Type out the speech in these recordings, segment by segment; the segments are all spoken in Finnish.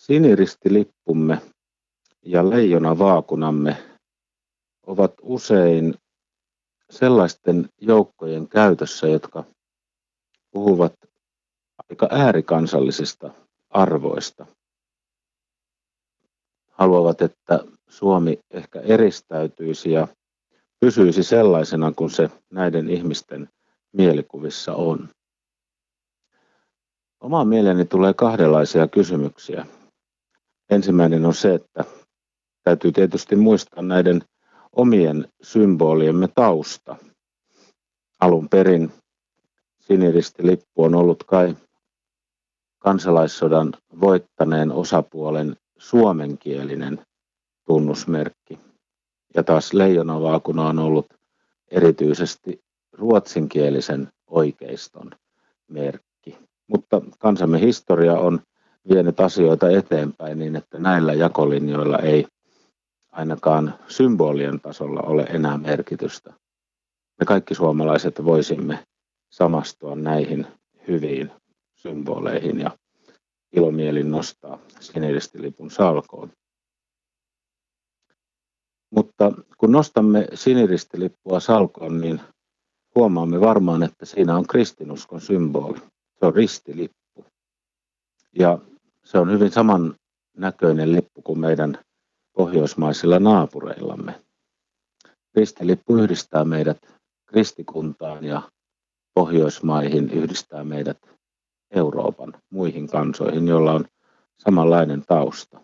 Siniristilippumme ja leijonavaakunamme ovat usein sellaisten joukkojen käytössä, jotka puhuvat aika äärikansallisista arvoista. Haluavat, että Suomi ehkä eristäytyisi ja pysyisi sellaisena kuin se näiden ihmisten mielikuvissa on. Omaan mieleeni tulee kahdenlaisia kysymyksiä. Ensimmäinen on se, että täytyy tietysti muistaa näiden omien symboliemme tausta. Alun perin siniristilippu on ollut kai kansalaissodan voittaneen osapuolen suomenkielinen tunnusmerkki. Ja taas leijonavaakuna on ollut erityisesti ruotsinkielisen oikeiston merkki. Mutta kansamme historia on vienyt asioita eteenpäin niin, että näillä jakolinjoilla ei ainakaan symbolien tasolla ole enää merkitystä. Me kaikki suomalaiset voisimme samastua näihin hyviin symboleihin ja ilomielin nostaa siniristilipun salkoon. Mutta kun nostamme siniristilippua salkoon, niin huomaamme varmaan, että siinä on kristinuskon symboli. Se on ristilippu. Ja se on hyvin saman näköinen lippu kuin meidän pohjoismaisilla naapureillamme. Ristilippu yhdistää meidät kristikuntaan ja Pohjoismaihin, yhdistää meidät Euroopan muihin kansoihin, joilla on samanlainen tausta.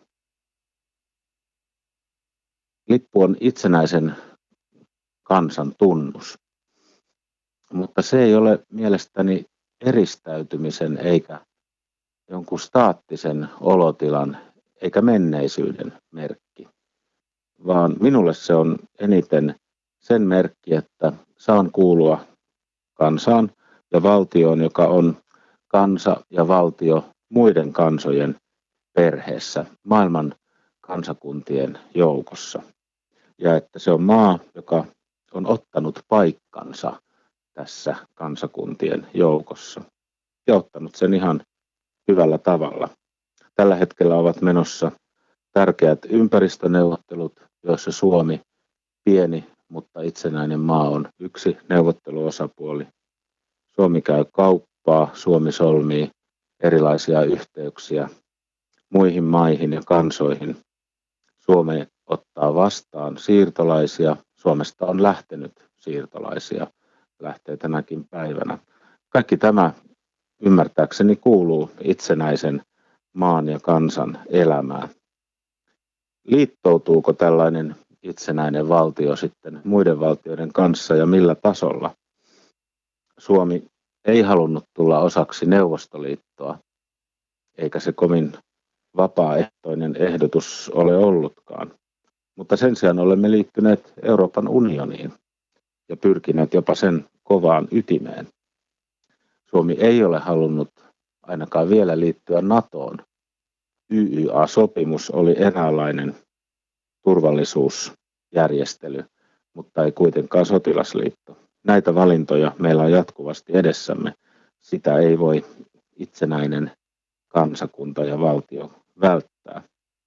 Lippu on itsenäisen kansan tunnus, mutta se ei ole mielestäni eristäytymisen eikä jonkun staattisen olotilan eikä menneisyyden merkki, vaan minulle se on eniten sen merkki, että saan kuulua kansaan ja valtioon, joka on kansa ja valtio muiden kansojen perheessä, maailman kansakuntien joukossa. Ja että se on maa, joka on ottanut paikkansa tässä kansakuntien joukossa ja ottanut sen ihan hyvällä tavalla. Tällä hetkellä ovat menossa tärkeät ympäristöneuvottelut, joissa Suomi, pieni mutta itsenäinen maa, on yksi neuvotteluosapuoli. Suomi käy kauppaa, Suomi solmii erilaisia yhteyksiä muihin maihin ja kansoihin. Suomi ottaa vastaan siirtolaisia. Suomesta on lähtenyt siirtolaisia, lähtee tänäkin päivänä. Kaikki tämä ymmärtääkseni kuuluu itsenäisen maan ja kansan elämään. Liittoutuuko tällainen itsenäinen valtio sitten muiden valtioiden kanssa ja millä tasolla? Suomi ei halunnut tulla osaksi Neuvostoliittoa, eikä se kovin vapaaehtoinen ehdotus ole ollutkaan. Mutta sen sijaan olemme liittyneet Euroopan unioniin ja pyrkineet jopa sen kovaan ytimeen. Suomi ei ole halunnut ainakaan vielä liittyä NATOon. YYA-sopimus oli eräänlainen turvallisuusjärjestely, mutta ei kuitenkaan sotilasliitto. Näitä valintoja meillä on jatkuvasti edessämme. Sitä ei voi itsenäinen kansakunta ja valtio välttää.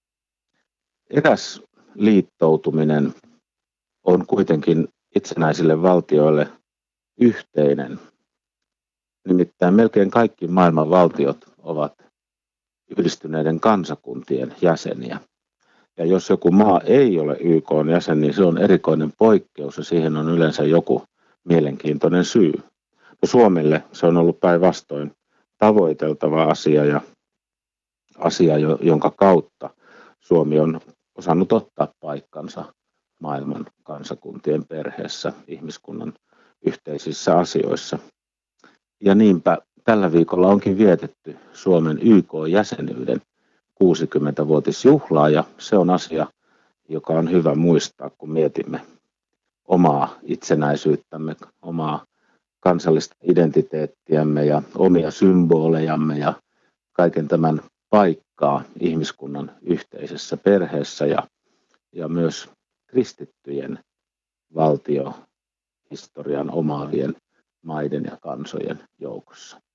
Eräs liittoutuminen on kuitenkin itsenäisille valtioille yhteinen. Nimittäin melkein kaikki maailman valtiot ovat yhdistyneiden kansakuntien jäseniä. Ja jos joku maa ei ole YK:n jäsen, niin se on erikoinen poikkeus ja siihen on yleensä joku mielenkiintoinen syy. No Suomelle se on ollut päinvastoin tavoiteltava asia ja asia, jonka kautta Suomi on osannut ottaa paikkansa maailman kansakuntien perheessä, ihmiskunnan yhteisissä asioissa. Ja niinpä tällä viikolla onkin vietetty Suomen YK-jäsenyyden 60-vuotisjuhlaa ja se on asia, joka on hyvä muistaa, kun mietimme omaa itsenäisyyttämme, omaa kansallista identiteettiämme ja omia symbolejamme ja kaiken tämän paikkaa ihmiskunnan yhteisessä perheessä ja myös kristittyjen valtiohistorian omaavien maiden ja kansojen joukossa.